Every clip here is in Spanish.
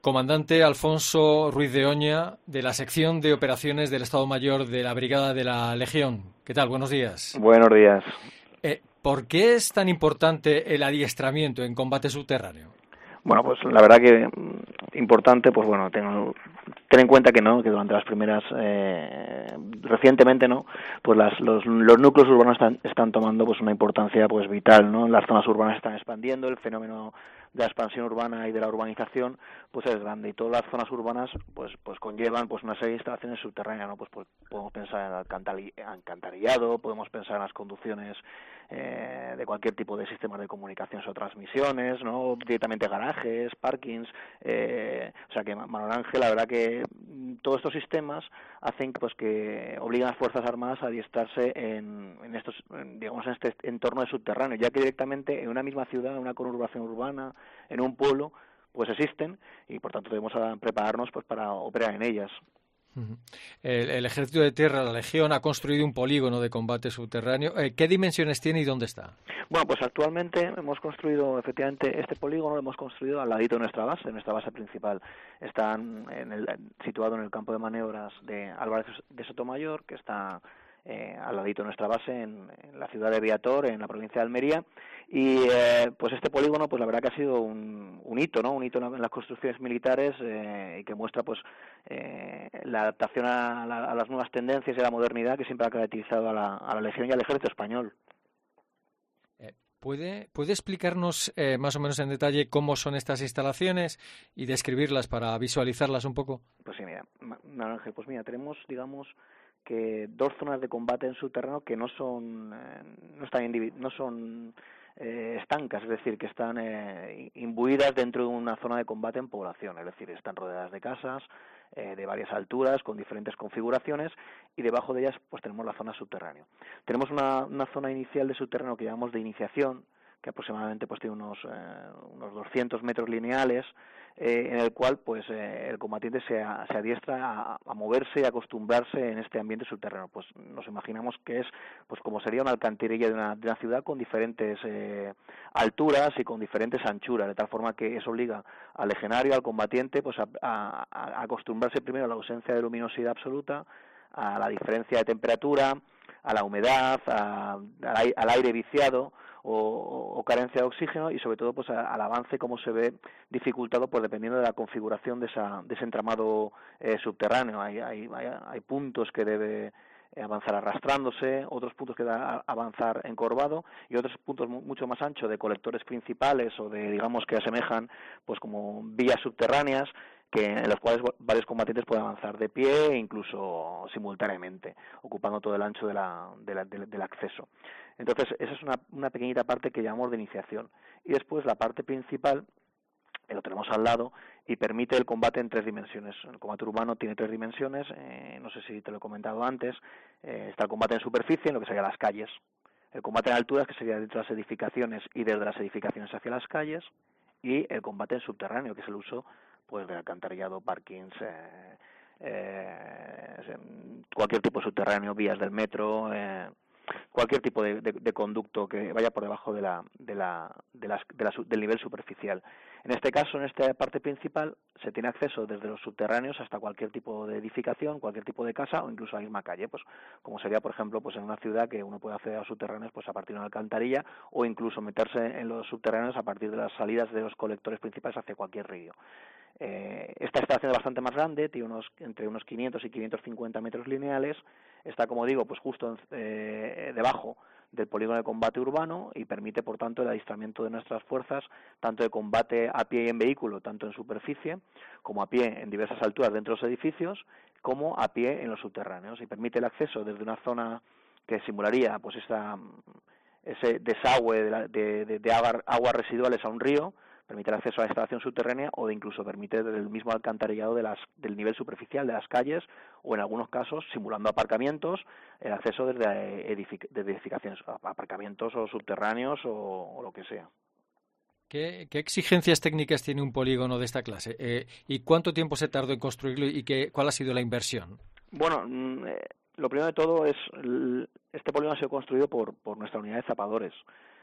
Comandante Alfonso Ruiz de Oña, de la sección de operaciones del Estado Mayor de la Brigada de la Legión. ¿Qué tal? Buenos días. Buenos días. ¿Por qué es tan importante el adiestramiento en combate subterráneo? Bueno, pues la verdad que importante, pues bueno, ten en cuenta que durante las primeras, recientemente pues los núcleos urbanos están tomando pues una importancia pues vital, ¿no? Las zonas urbanas están expandiendo, el fenómeno de la expansión urbana y de la urbanización pues es grande, y todas las zonas urbanas pues conllevan pues una serie de instalaciones subterráneas, ¿no? Pues podemos pensar en el alcantarillado, podemos pensar en las conducciones de cualquier tipo de sistemas de comunicaciones o transmisiones, ¿no? Directamente garajes, parkings, o sea que Manuel Ángel, la verdad que todos estos sistemas hacen pues que obligan a las Fuerzas Armadas a adiestrarse en este entorno de subterráneo, ya que directamente en una misma ciudad, en una conurbación urbana, en un pueblo, pues existen, y por tanto debemos prepararnos pues para operar en ellas. El Ejército de Tierra, la Legión, ha construido un polígono de combate subterráneo. ¿Qué dimensiones tiene y dónde está? Bueno, pues actualmente hemos construido, efectivamente, este polígono lo hemos construido al ladito de nuestra base principal. Está situado en el campo de maniobras de Álvarez de Sotomayor, que está al ladito de nuestra base en la ciudad de Viator, en la provincia de Almería, y pues este polígono, pues la verdad que ha sido un hito, ¿no? Un hito en las construcciones militares, y que muestra pues la adaptación a las nuevas tendencias y a la modernidad que siempre ha caracterizado a la Legión y al Ejército español. ¿Puede explicarnos más o menos en detalle cómo son estas instalaciones y describirlas para visualizarlas un poco? Pues sí, mira, Ángel, pues mira, tenemos, digamos, que dos zonas de combate en subterráneo que no son estancas, es decir, que están imbuidas dentro de una zona de combate en población, es decir, están rodeadas de casas de varias alturas con diferentes configuraciones, y debajo de ellas pues tenemos la zona subterránea. Tenemos una zona inicial de subterráneo que llamamos de iniciación, que aproximadamente pues tiene unos 200 metros lineales, en el cual pues el combatiente se adiestra a moverse y a acostumbrarse en este ambiente subterráneo. Pues nos imaginamos que es pues como sería una alcantarilla de una ciudad con diferentes alturas y con diferentes anchuras, de tal forma que eso obliga al legionario, al combatiente, pues a acostumbrarse primero a la ausencia de luminosidad absoluta, a la diferencia de temperatura, a la humedad, al aire viciado o carencia de oxígeno, y sobre todo pues al avance, como se ve dificultado pues dependiendo de la configuración de ese entramado subterráneo. Hay puntos que debe avanzar arrastrándose, otros puntos que da avanzar encorvado, y otros puntos mucho más anchos de colectores principales o de, digamos, que asemejan pues como vías subterráneas, en los cuales varios combatientes pueden avanzar de pie e incluso simultáneamente, ocupando todo el ancho del acceso. Entonces, esa es una pequeñita parte que llamamos de iniciación. Y después la parte principal, lo tenemos al lado, y permite el combate en 3 dimensiones. El combate urbano tiene 3 dimensiones, no sé si te lo he comentado antes. Está el combate en superficie, en lo que serían las calles. El combate en alturas, que sería dentro de las edificaciones y desde las edificaciones hacia las calles. Y el combate en subterráneo, que es el uso pues de alcantarillado, parkings, cualquier tipo de subterráneo, vías del metro, cualquier tipo de conducto que vaya por debajo del nivel superficial. En este caso, en esta parte principal, se tiene acceso desde los subterráneos hasta cualquier tipo de edificación, cualquier tipo de casa o incluso a la misma calle, pues como sería, por ejemplo, pues en una ciudad que uno puede acceder a los subterráneos pues a partir de una alcantarilla, o incluso meterse en los subterráneos a partir de las salidas de los colectores principales hacia cualquier río. Esta instalación es bastante más grande, tiene entre unos 500 y 550 metros lineales, está, como digo, pues justo debajo del polígono de combate urbano, y permite, por tanto, el adiestramiento de nuestras fuerzas, tanto de combate a pie y en vehículo, tanto en superficie, como a pie en diversas alturas dentro de los edificios, como a pie en los subterráneos, y permite el acceso desde una zona que simularía pues ese desagüe de aguas residuales a un río, permite el acceso a la instalación subterránea, o incluso permite el mismo alcantarillado del nivel superficial de las calles, o en algunos casos, simulando aparcamientos, el acceso desde edificaciones, aparcamientos o subterráneos o lo que sea. ¿Qué exigencias técnicas tiene un polígono de esta clase? ¿Y cuánto tiempo se tardó en construirlo y cuál ha sido la inversión? Bueno, lo primero de todo es, este polígono ha sido construido por nuestra unidad de zapadores.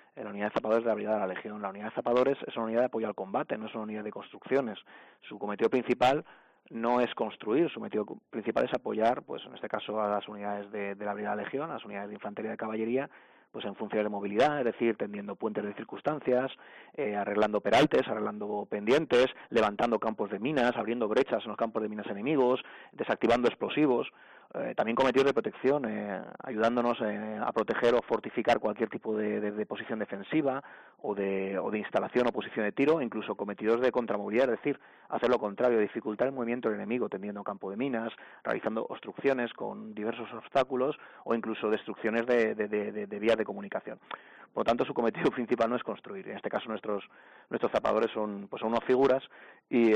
en la unidad de zapadores de la Brigada de la Legión. La unidad de zapadores es una unidad de apoyo al combate, no es una unidad de construcciones. Su cometido principal no es construir, su cometido principal es apoyar, pues en este caso a las unidades de la Brigada de la Legión, a las unidades de infantería y de caballería, pues en funciones de movilidad, es decir, tendiendo puentes de circunstancias, arreglando peraltes, arreglando pendientes, levantando campos de minas, abriendo brechas en los campos de minas enemigos, desactivando explosivos, también cometidos de protección, ayudándonos a proteger o fortificar cualquier tipo de posición defensiva o de instalación o posición de tiro, incluso cometidos de contramovilidad, es decir, hacer lo contrario, dificultar el movimiento del enemigo, tendiendo campo de minas, realizando obstrucciones con diversos obstáculos o incluso destrucciones de vías de comunicación. Por lo tanto, su cometido principal no es construir. En este caso, nuestros zapadores son unas figuras y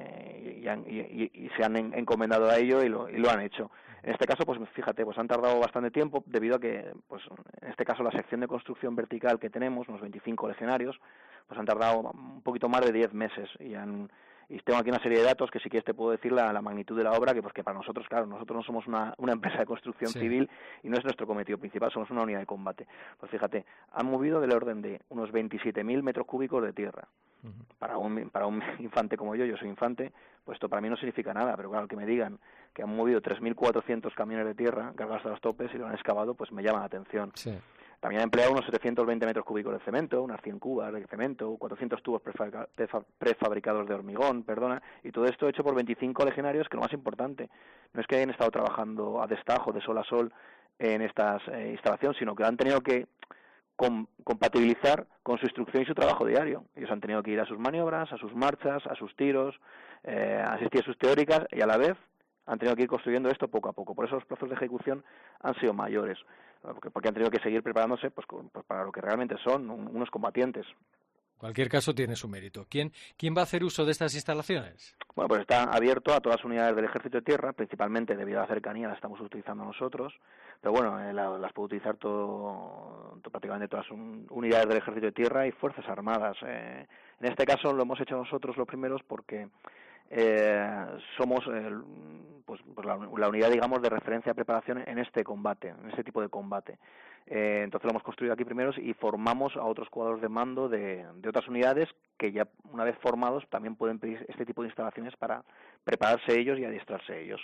se han encomendado a ello y lo han hecho. En este caso, pues fíjate, pues han tardado bastante tiempo debido a que, pues en este caso, la sección de construcción vertical que tenemos, unos 25 legionarios, pues han tardado un poquito más de 10 meses y tengo aquí una serie de datos que si quieres te puedo decir la magnitud de la obra, que para nosotros, claro, nosotros no somos una empresa de construcción civil y no es nuestro cometido principal, somos una unidad de combate. Pues fíjate, han movido del orden de unos 27.000 metros cúbicos de tierra. Para un infante como yo soy infante, pues esto para mí no significa nada, pero claro, que me digan que han movido 3.400 camiones de tierra cargados hasta los topes y lo han excavado, pues me llama la atención. Sí. También ha empleado unos 720 metros cúbicos de cemento, unas 100 cubas de cemento, 400 tubos prefabricados de hormigón, y todo esto hecho por 25 legionarios, que lo más importante, no es que hayan estado trabajando a destajo, de sol a sol, en estas instalaciones, sino que han tenido que compatibilizar con su instrucción y su trabajo diario. Ellos han tenido que ir a sus maniobras, a sus marchas, a sus tiros, asistir a sus teóricas y a la vez han tenido que ir construyendo esto poco a poco. Por eso los plazos de ejecución han sido mayores, porque han tenido que seguir preparándose pues para lo que realmente son unos combatientes. En cualquier caso tiene su mérito. ¿Quién va a hacer uso de estas instalaciones? Bueno, pues está abierto a todas las unidades del Ejército de Tierra, principalmente debido a la cercanía las estamos utilizando nosotros, pero bueno, las puede utilizar prácticamente todas las unidades del Ejército de Tierra y Fuerzas Armadas. En este caso lo hemos hecho nosotros los primeros porque somos la unidad, digamos, de referencia de preparación en este combate, en este tipo de combate. Entonces lo hemos construido aquí primeros y formamos a otros cuadros de mando de otras unidades que ya una vez formados también pueden pedir este tipo de instalaciones para prepararse ellos y adiestrarse ellos.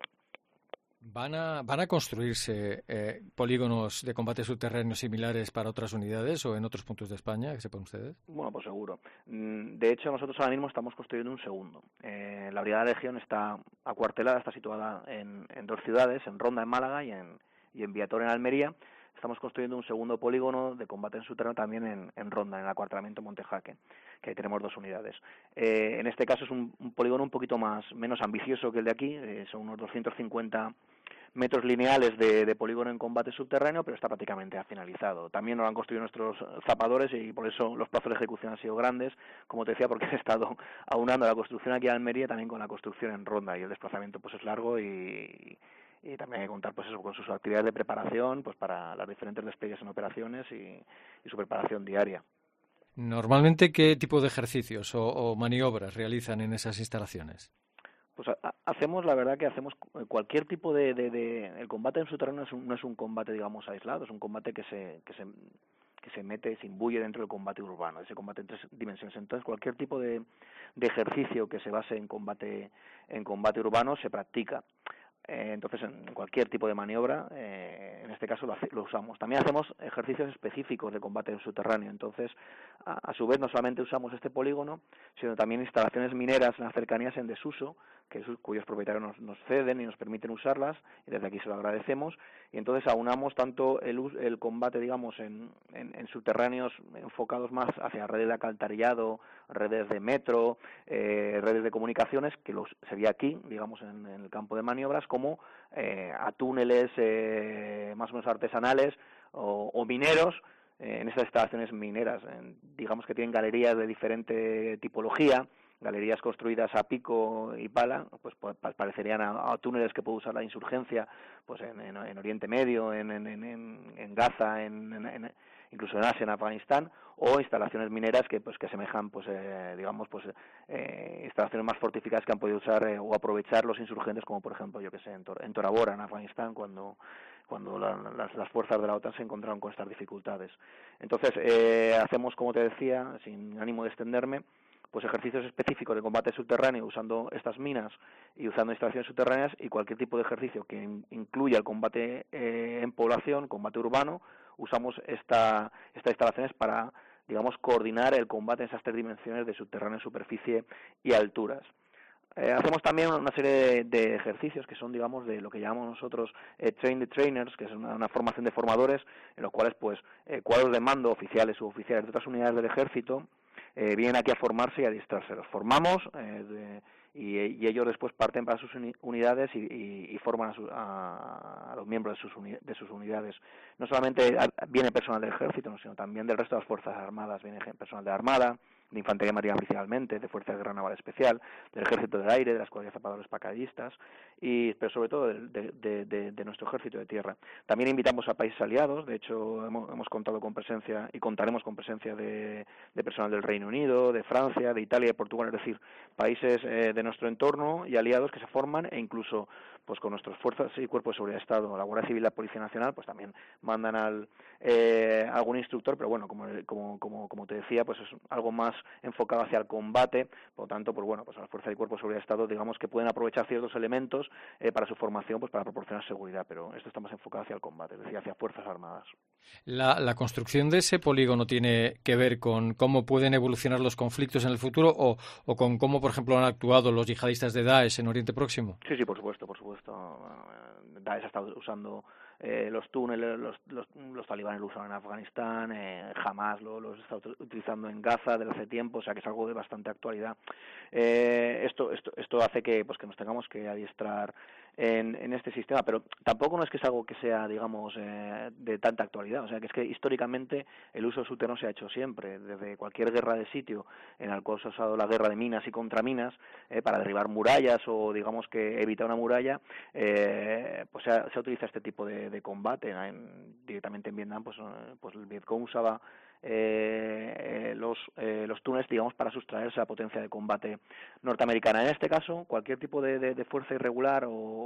¿Van a construirse polígonos de combate subterráneo similares para otras unidades o en otros puntos de España, que sepan ustedes? Bueno, pues seguro. De hecho, nosotros ahora mismo estamos construyendo un segundo. La Brigada de Legión está acuartelada, está situada en dos ciudades, en Ronda, en Málaga, y en Viator, en Almería. Estamos construyendo un segundo polígono de combate en subterráneo también en Ronda, en el acuartelamiento Montejaque, que ahí tenemos dos unidades. En este caso es un polígono un poquito menos ambicioso que el de aquí, son unos 250 metros lineales de polígono en combate subterráneo, pero está prácticamente finalizado. También lo han construido nuestros zapadores y por eso los plazos de ejecución han sido grandes, como te decía, porque he estado aunando la construcción aquí en Almería también con la construcción en Ronda y el desplazamiento pues es largo y también hay que contar pues eso con sus actividades de preparación pues para las diferentes despliegues en operaciones y su preparación diaria. Normalmente, ¿qué tipo de ejercicios o maniobras realizan en esas instalaciones? Pues hacemos, la verdad que hacemos cualquier tipo el combate en subterráneo no es un combate, digamos, aislado, es un combate que se mete, se imbuye dentro del combate urbano, ese combate en tres dimensiones. Entonces, cualquier tipo de ejercicio que se base en combate urbano se practica. Entonces, en cualquier tipo de maniobra, en este caso lo usamos. También hacemos ejercicios específicos de combate en subterráneo. Entonces, a su vez, no solamente usamos este polígono, sino también instalaciones mineras en las cercanías en desuso, cuyos propietarios nos ceden y nos permiten usarlas, y desde aquí se lo agradecemos. Y entonces aunamos tanto el combate, digamos, en subterráneos enfocados más hacia redes de alcantarillado, redes de metro, redes de comunicaciones, que sería aquí, digamos, en el campo de maniobras, como a túneles más o menos artesanales o mineros, en esas instalaciones mineras, digamos que tienen galerías de diferente tipología, galerías construidas a pico y pala, pues parecerían a túneles que puede usar la insurgencia, pues en Oriente Medio, en Gaza, incluso en Asia, en Afganistán, o instalaciones mineras que semejan instalaciones más fortificadas que han podido usar o aprovechar los insurgentes, como por ejemplo, yo que sé, en Tora Bora, en Afganistán, cuando cuando las fuerzas de la OTAN se encontraron con estas dificultades. Entonces, hacemos, como te decía, sin ánimo de extenderme, pues ejercicios específicos de combate subterráneo usando estas minas y usando instalaciones subterráneas, y cualquier tipo de ejercicio que incluya el combate en población, combate urbano, usamos estas instalaciones para, digamos, coordinar el combate en esas tres dimensiones de subterráneo, superficie y alturas. Hacemos también una serie de ejercicios que son, digamos, de lo que llamamos nosotros train the trainers, que es una formación de formadores, en los cuales, pues, cuadros de mando, oficiales, suboficiales de otras unidades del ejército, vienen aquí a formarse y a adiestrarse. Los formamos y ellos después parten para sus unidades y forman a los miembros de sus unidades. No solamente viene personal del ejército, sino también del resto de las fuerzas armadas. Viene personal de armada, de infantería marina principalmente, de Fuerzas de Guerra Naval Especial, del Ejército del Aire, de las cuadrillas zapadores paracaidistas, pero sobre todo de nuestro Ejército de Tierra. También invitamos a países aliados. De hecho hemos contado con presencia y contaremos con presencia de personal del Reino Unido, de Francia, de Italia, de Portugal, es decir, países de nuestro entorno y aliados que se forman, e incluso pues con nuestras fuerzas y cuerpos de seguridad de Estado, la Guardia Civil y la Policía Nacional, pues también mandan algún instructor, pero bueno, como te decía, pues es algo más enfocado hacia el combate. Por lo tanto, pues bueno, pues las fuerzas y cuerpos de seguridad de Estado, digamos que pueden aprovechar ciertos elementos para su formación, pues para proporcionar seguridad, pero esto está más enfocado hacia el combate, es decir, hacia fuerzas armadas. ¿La construcción de ese polígono tiene que ver con cómo pueden evolucionar los conflictos en el futuro o con cómo, por ejemplo, han actuado los yihadistas de Daesh en Oriente Próximo? Sí, por supuesto. Daesh ha estado usando los túneles, los talibanes lo usan en Afganistán, Hamas lo está utilizando en Gaza desde hace tiempo, o sea que es algo de bastante actualidad. Esto hace que nos tengamos que adiestrar en este sistema, pero tampoco no es que es algo que sea, digamos, de tanta actualidad. O sea, que es que históricamente el uso subterráneo se ha hecho siempre, desde cualquier guerra de sitio en la cual se ha usado la guerra de minas y contraminas para derribar murallas o, digamos, que evitar una muralla, pues se ha utilizado este tipo de combate. Directamente en Vietnam, pues el Vietcong usaba los túneles, digamos, para sustraerse a la potencia de combate norteamericana. En este caso, cualquier tipo de fuerza irregular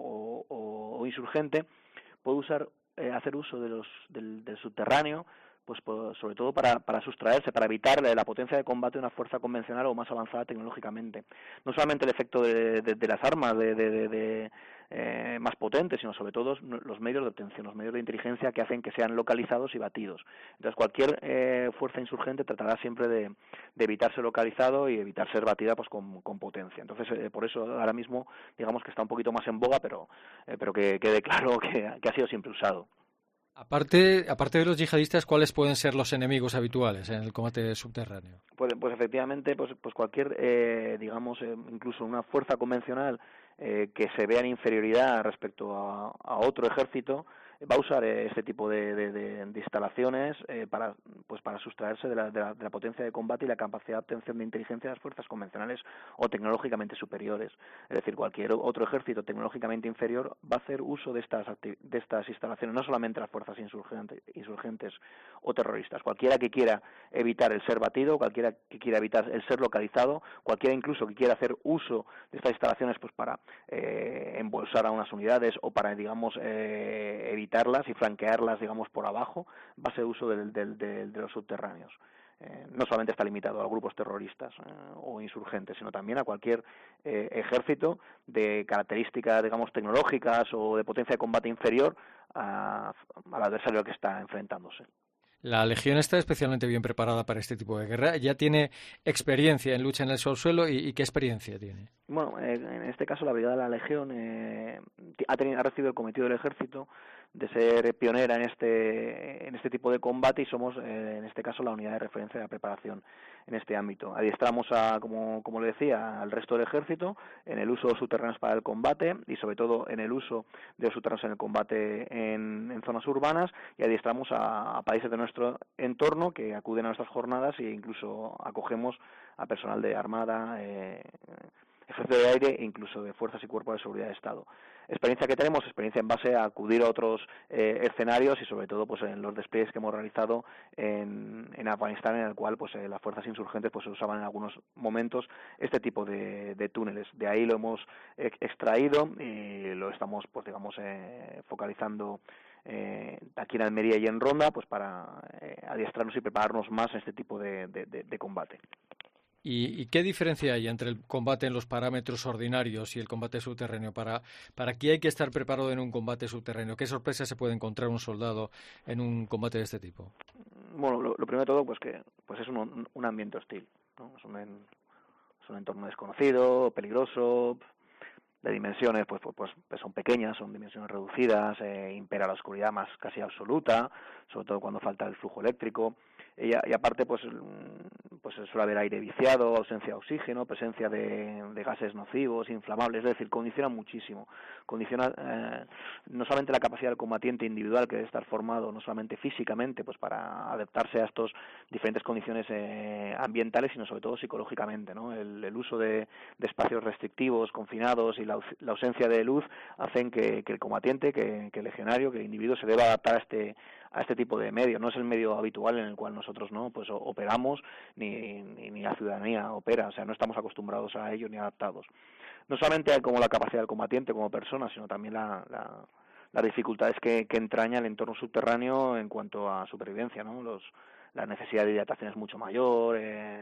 o insurgente puede hacer uso del subterráneo, pues sobre todo para sustraerse, para evitar la potencia de combate de una fuerza convencional o más avanzada tecnológicamente. No solamente el efecto de las armas más potentes, sino sobre todo los medios de obtención, los medios de inteligencia que hacen que sean localizados y batidos. Entonces cualquier fuerza insurgente tratará siempre de evitar ser localizado y evitar ser batida pues con potencia. Entonces por eso ahora mismo digamos que está un poquito más en boga, pero que quede claro que ha sido siempre usado. Aparte de los yihadistas, ¿cuáles pueden ser los enemigos habituales en el combate subterráneo? Pues efectivamente, pues cualquier, digamos, incluso una fuerza convencional que se vea en inferioridad respecto a otro ejército, va a usar este tipo de instalaciones para sustraerse de la potencia de combate y la capacidad de obtención de inteligencia de las fuerzas convencionales o tecnológicamente superiores. Es decir, cualquier otro ejército tecnológicamente inferior va a hacer uso de estas instalaciones, no solamente las fuerzas insurgentes o terroristas. Cualquiera que quiera evitar el ser batido, cualquiera que quiera evitar el ser localizado, cualquiera incluso que quiera hacer uso de estas instalaciones pues para embolsar a unas unidades o para, digamos, evitarlas y flanquearlas, digamos, por abajo, va a ser uso de los subterráneos. No solamente está limitado a grupos terroristas o insurgentes, sino también a cualquier ejército de características, digamos, tecnológicas o de potencia de combate inferior al adversario al que está enfrentándose. La Legión está especialmente bien preparada para este tipo de guerra. ¿Ya tiene experiencia en lucha en el subsuelo y qué experiencia tiene? Bueno, en este caso la Brigada de la Legión ha recibido el cometido del Ejército de ser pionera en este tipo de combate y somos, en este caso, la unidad de referencia de la preparación en este ámbito. Adiestramos, como le decía, al resto del Ejército en el uso de subterráneos para el combate y, sobre todo, en el uso de los subterráneos en el combate en zonas urbanas, y adiestramos a países de nuestro entorno que acuden a nuestras jornadas e incluso acogemos a personal de Armada, Ejército de Aire e incluso de Fuerzas y Cuerpos de Seguridad de Estado. Experiencia que tenemos, experiencia en base a acudir a otros escenarios y sobre todo pues en los despliegues que hemos realizado en Afganistán, en el cual pues las fuerzas insurgentes pues usaban en algunos momentos este tipo de túneles. De ahí lo hemos extraído y lo estamos pues digamos focalizando aquí en Almería y en Ronda, pues para adiestrarnos y prepararnos más en este tipo de combate. ¿Y qué diferencia hay entre el combate en los parámetros ordinarios y el combate subterráneo? ¿Para qué hay que estar preparado en un combate subterráneo? ¿Qué sorpresas se puede encontrar un soldado en un combate de este tipo? Bueno, lo primero de todo, pues que es un ambiente hostil, ¿no? Es un entorno desconocido, peligroso, de dimensiones pues son pequeñas, son dimensiones reducidas, impera la oscuridad más casi absoluta, sobre todo cuando falta el flujo eléctrico, y aparte pues suele haber aire viciado, ausencia de oxígeno, presencia de gases nocivos, inflamables, es decir, condiciona muchísimo, condiciona no solamente la capacidad del combatiente individual, que debe estar formado no solamente físicamente pues para adaptarse a estos diferentes condiciones ambientales, sino sobre todo psicológicamente, ¿no? El uso de espacios restrictivos, confinados y la ausencia de luz hacen que el combatiente, que el legionario, que el individuo se deba adaptar a este tipo de medio. No es el medio habitual en el cual nosotros no pues operamos, ni la ciudadanía opera, o sea, no estamos acostumbrados a ello ni adaptados. No solamente hay como la capacidad del combatiente como persona, sino también las dificultades que entraña el entorno subterráneo en cuanto a supervivencia, ¿no? La necesidad de hidratación es mucho mayor,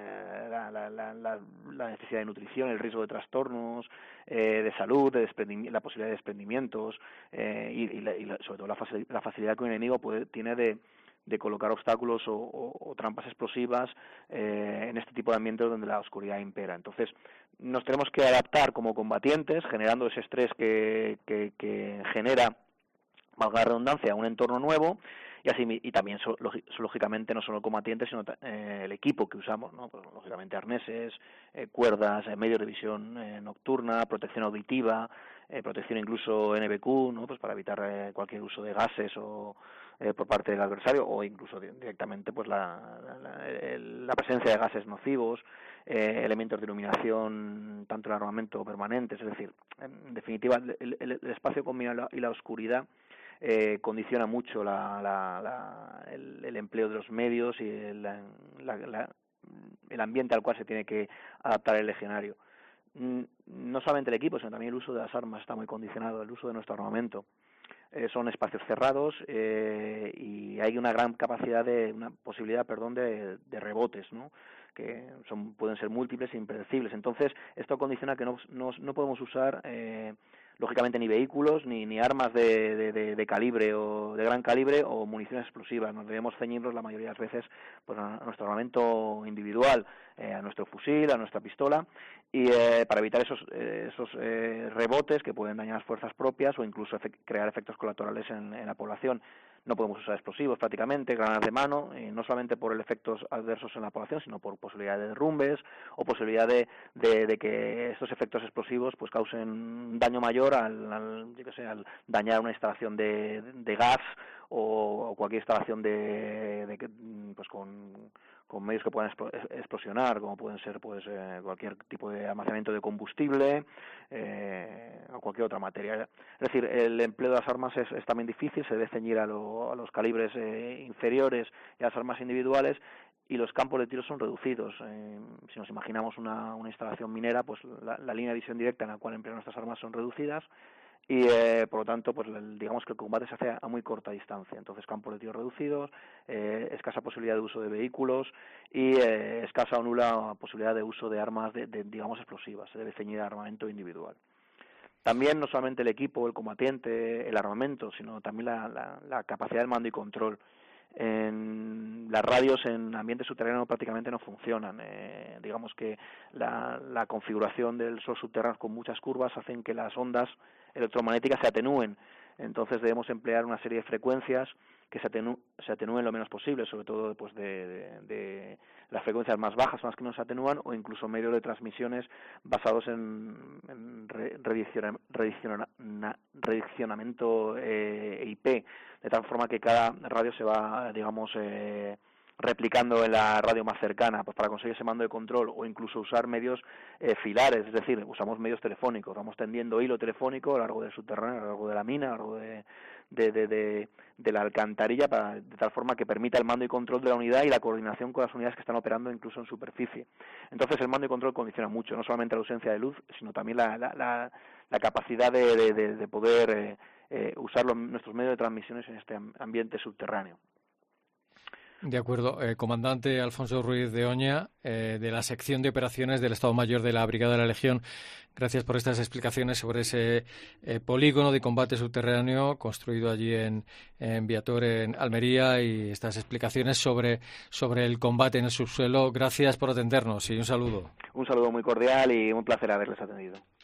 la necesidad de nutrición, el riesgo de trastornos, de salud, la posibilidad de desprendimientos, y sobre todo la facilidad que un enemigo tiene de colocar obstáculos o trampas explosivas en este tipo de ambientes donde la oscuridad impera. Entonces, nos tenemos que adaptar como combatientes, generando ese estrés que genera, valga la redundancia, un entorno nuevo, y también lógicamente no solo el combatiente, sino el equipo que usamos, ¿no? Pues, lógicamente arneses, cuerdas, medios de visión nocturna, protección auditiva, protección incluso NBQ, ¿no? Pues para evitar cualquier uso de gases o por parte del adversario, o incluso directamente pues la presencia de gases nocivos, elementos de iluminación, tanto el armamento permanente, es decir, en definitiva el espacio combinado y la oscuridad condiciona mucho el empleo de los medios y el ambiente al cual se tiene que adaptar el legionario. No solamente el equipo, sino también el uso de las armas está muy condicionado, el uso de nuestro armamento. Son espacios cerrados y hay una gran posibilidad de rebotes, ¿no? Que pueden ser múltiples e impredecibles. Entonces, esto condiciona que no podemos usar lógicamente ni vehículos ni armas de calibre o de gran calibre o municiones explosivas. Nos debemos ceñirnos la mayoría de las veces pues a nuestro armamento individual, a nuestro fusil, a nuestra pistola, y para evitar esos rebotes que pueden dañar las fuerzas propias o incluso crear efectos colaterales en la población. No podemos usar explosivos prácticamente, granadas de mano, no solamente por el efectos adversos en la población, sino por posibilidad de derrumbes o posibilidad de que estos efectos explosivos pues causen un daño mayor al dañar una instalación de gas o cualquier instalación pues con medios que puedan explosionar, como pueden ser pues cualquier tipo de almacenamiento de combustible o cualquier otra materia. Es decir, el empleo de las armas es también difícil, se debe ceñir a los calibres inferiores y a las armas individuales, y los campos de tiro son reducidos. Si nos imaginamos una instalación minera, pues la línea de visión directa en la cual emplean nuestras armas son reducidas, y por lo tanto pues digamos que el combate se hace a muy corta distancia. Entonces, campos de tiro reducidos, escasa posibilidad de uso de vehículos y escasa o nula posibilidad de uso de armas digamos explosivas. Se debe ceñir armamento individual. También no solamente el equipo, el combatiente, el armamento, sino también la capacidad del mando y control. Las radios en ambientes subterráneos prácticamente no funcionan. Digamos que la configuración del sol subterráneo con muchas curvas hacen que las ondas electromagnéticas se atenúen. Entonces debemos emplear una serie de frecuencias que se atenúen lo menos posible, sobre todo pues de las frecuencias más bajas son las que no se atenúan, o incluso medios de transmisiones basados en redireccionamiento IP, de tal forma que cada radio se va, digamos, replicando en la radio más cercana, pues para conseguir ese mando de control, o incluso usar medios filares, es decir, usamos medios telefónicos, vamos tendiendo hilo telefónico a lo largo del subterráneo, a lo largo de la mina, a lo largo de la alcantarilla, de tal forma que permita el mando y control de la unidad y la coordinación con las unidades que están operando incluso en superficie. Entonces el mando y control condiciona mucho, no solamente la ausencia de luz, sino también la capacidad de poder usar nuestros medios de transmisiones en este ambiente subterráneo. De acuerdo. Comandante Alfonso Ruiz de Oña, de la sección de operaciones del Estado Mayor de la Brigada de la Legión, gracias por estas explicaciones sobre ese polígono de combate subterráneo construido allí en Viator, en Almería, y estas explicaciones sobre el combate en el subsuelo. Gracias por atendernos y un saludo. Un saludo muy cordial y un placer haberles atendido.